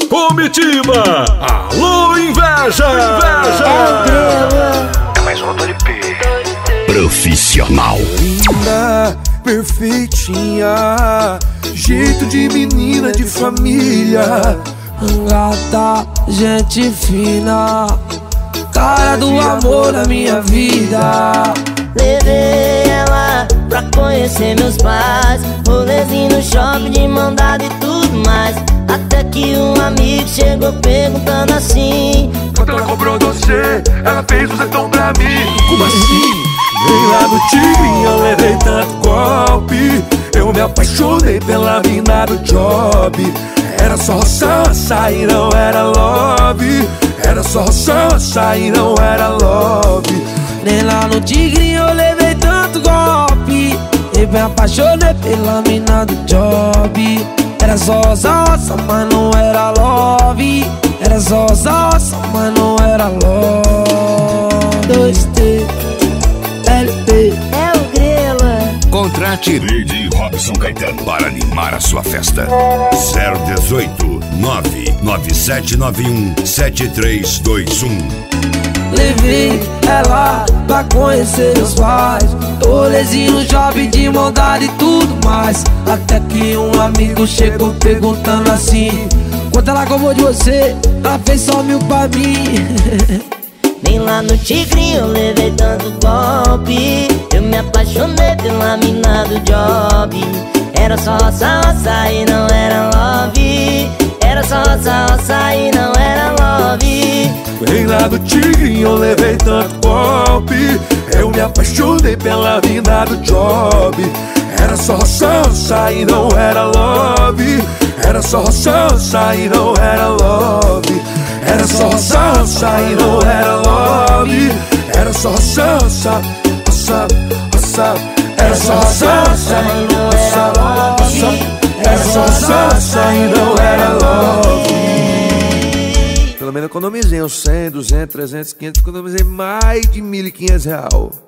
Comitiva, alô inveja! É mais uma do LP. Profissional. Linda, perfeitinha, jeito de menina de família. Gata, gente fina, cara do amor da minha vida. Levei ela pra conhecer meus pais, rolezinho no shopping de mão dada e tudo mais. Até que um amigo chegou perguntando assim: quando ela cobrou você, ela fez o zetão pra mim. Como assim? Nem lá no Tigrinho eu levei tanto golpe. Eu me apaixonei pela mina do job. Era só roça e não era love. Era só roça e não era love. Nem lá no Tigrinho eu levei tanto golpe. Eu me apaixonei pela mina do job. Era só roça, mas não era love. Era só roça, mas não era love. 2T, LP. é o Grela. Contrate Lady Robson Caetano para animar a sua festa. 018 99791 7321. Levei ela pra conhecer meus pais, rolezinho no shopping de mão dada e tudo mais. Até que um amigo chegou perguntando assim: quanto ela cobrou de você? Ela fez só 1000 pra mim. Nem lá no Tigrinho eu levei tanto golpe. Eu me apaixonei pela mina do job. Era só roça e não era love. Era só roça e não era love. Nem lá do Tigrinho eu levei tanto golpe. Eu me apaixonei pela mina do job. Era só roça e não era love. Era só roça e não era love. Era só roça e não era love. Era só roça. Era só roça e não era love. Era só roça e não era love. Pelo menos economizei uns 100, 200, 300, 500. Economizei mais de R$1.500.